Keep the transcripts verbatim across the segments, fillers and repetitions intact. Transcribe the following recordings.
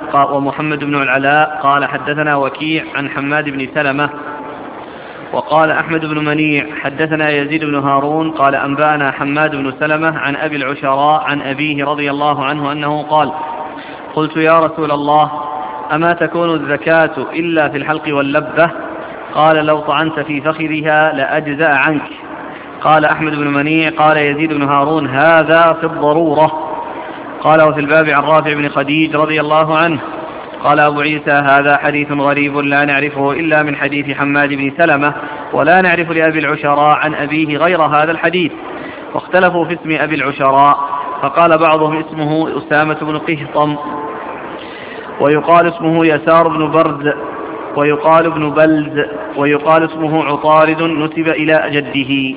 ومحمد بن العلاء قال حدثنا وكيع عن حماد بن سلمة. وقال أحمد بن منيع حدثنا يزيد بن هارون قال أنبأنا حماد بن سلمة عن أبي العشراء عن أبيه رضي الله عنه أنه قال قلت يا رسول الله أما تكون الزكاة إلا في الحلق واللبة؟ قال لو طعنت في فخذها لأجزأ عنك. قال أحمد بن منيع قال يزيد بن هارون هذا في الضرورة. قال وفي الباب عن رافع بن خديج رضي الله عنه قال أبو عيسى هذا حديث غريب لا نعرفه إلا من حديث حماد بن سلمة ولا نعرف لأبي العشراء عن أبيه غير هذا الحديث. واختلفوا في اسم أبي العشراء فقال بعضهم اسمه أسامة بن قهطم ويقال اسمه يسار بن برد ويقال ابن بلد ويقال اسمه عطارد نسب إلى جده.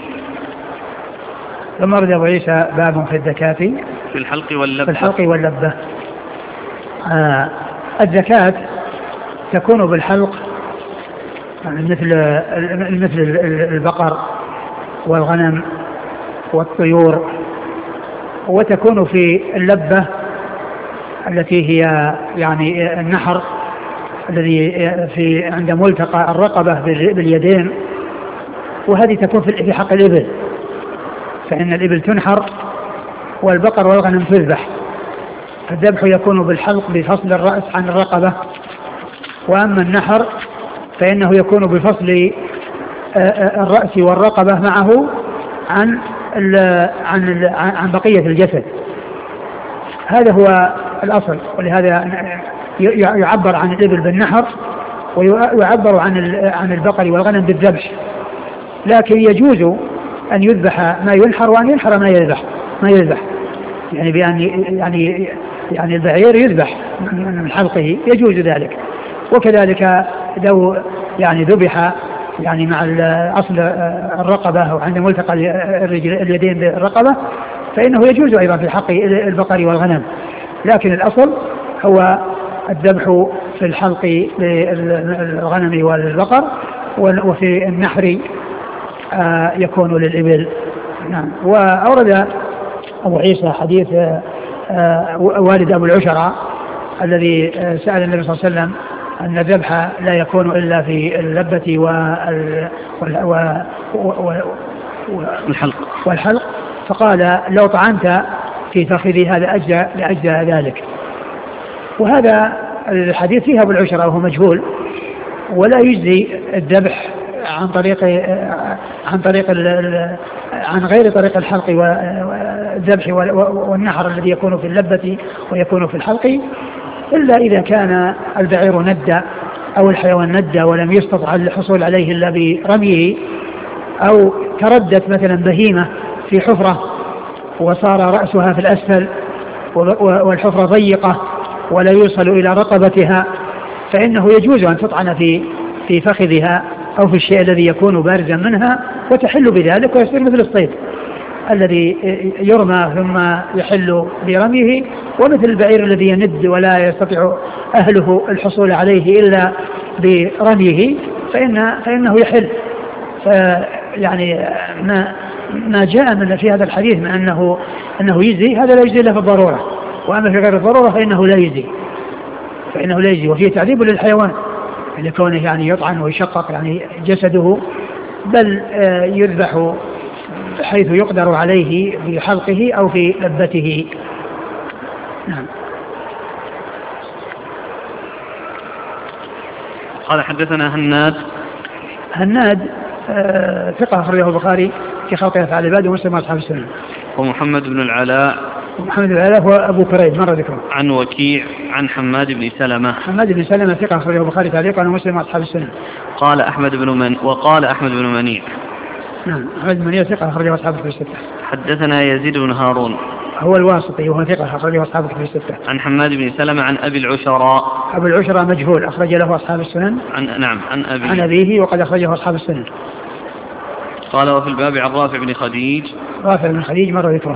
ثم رد أبو عيسى باب في الزكاة في الحلق واللبة, في الحلق واللبة. آه الزكاة تكون بالحلق مثل مثل البقر والغنم والطيور، وتكون في اللبة التي هي يعني النحر الذي في عند ملتقى الرقبة باليدين، وهذه تكون في حق الإبل، فإن الإبل تنحر والبقر والغنم تذبح. الذبح يكون بالحلق بفصل الرأس عن الرقبة، وأما النحر فإنه يكون بفصل الرأس والرقبة معه عن عن عن بقية الجسد. هذا هو الأصل، ولهذا يعبر عن الإبل بالنحر ويعبر عن عن البقر والغنم بالذبح. لكن يجوز أن يذبح ما ينحر وأن ينحر ما يذبح ما يذبح يعني بأن يعني يعني البعير يذبح من حلقه يجوز ذلك، وكذلك لو يعني ذبح يعني مع أصل الرقبة أو عند ملتقى اليدين بالرقبة فإنه يجوز أيضا في حق البقر والغنم. لكن الأصل هو الذبح في الحلق للغنم والبقر، وفي النحر يكون للإبل. نعم. وأورد أبو عيسى حديث والد أبو العشراء الذي سأل النبي صلى الله عليه وسلم أن الذبح لا يكون إلا في اللبة والحلق والحلق فقال لو طعنت في فخذي هذا أجزى لأجزى ذلك. وهذا الحديث فيه أبو العشراء وهو مجهول، ولا يجزي الذبح عن طريق عن طريق عن غير طريق الحلق والذبح والنحر الذي يكون في اللبة ويكون في الحلق، إلا إذا كان البعير ندى أو الحيوان ندى ولم يستطع الحصول عليه إلا برميه، أو تردت مثلا بهيمة في حفرة وصار رأسها في الأسفل والحفرة ضيقة ولا يوصل إلى رقبتها، فإنه يجوز أن تطعن في في فخذها أو في الشيء الذي يكون بارزا منها وتحل بذلك ويصير مثل الصيد الذي يرمى ثم يحل برميه، ومثل البعير الذي يند ولا يستطيع أهله الحصول عليه إلا برميه فإن فإنه يحل. يعني ما ما جاء من في هذا الحديث من أنه أنه يجزي، هذا لا يجزي إلا في الضرورة، وأما في غير الضرورة فإنه لا يجزي فإنه لا يجزي وفيه تعذيب للحيوان لكونه يعني يطعن ويشقق يعني جسده، بل يذبح حيث يقدر عليه في حلقه أو في لبته. نعم. قال حدثنا هناد هناد ثقة أخرجه البخاري في خلق أفعال العباد ومسلم وأصحاب السنن. ومحمد بن العلاء محمد بن العلاء هو أبو كريب مر ذكره. عن وكيع عن حماد بن سلمة. حماد بن سلمة ثقة أخرجه البخاري تعليقا ومسلم وأصحاب السنن. قال أحمد بن من وقال أحمد بن منيع. نعم. أحمد بن منيع ثقة أخرجه أصحاب الكتب الستة. حدثنا يزيد بن هارون هو الواسطي وهو ثقة أخرجه أصحاب الكتب الستة. عن حماد بن سلمة عن أبي العشراء. أبو العشراء مجهول أخرج له أصحاب السنن. عن نعم عن أبيه. عن أبيه وقد أخرجه أصحاب السنن. قال وفي الباب عن رافع بن خديج. رافع بن خديج مر ذكره.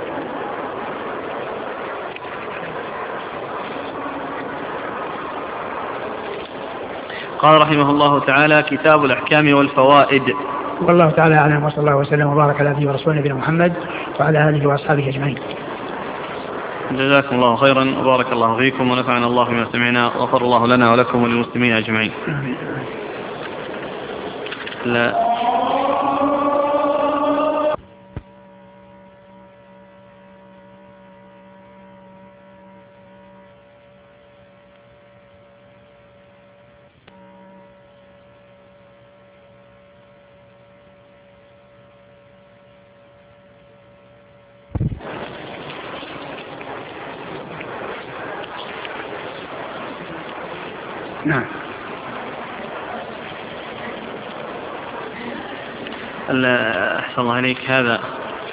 قال رحمه الله تعالى كتاب الأحكام والفوائد. والله تعالى أعلم وصلى الله وسلم وبارك على نبينا ورسولنا نبينا محمد وعلى آله وأصحابه أجمعين. جزاكم الله خيرا وبارك الله فيكم ونفعنا الله بما سمعنا وغفر الله لنا ولكم وللمسلمين أجمعين. لا نعم. أحسن الله عليك. هذا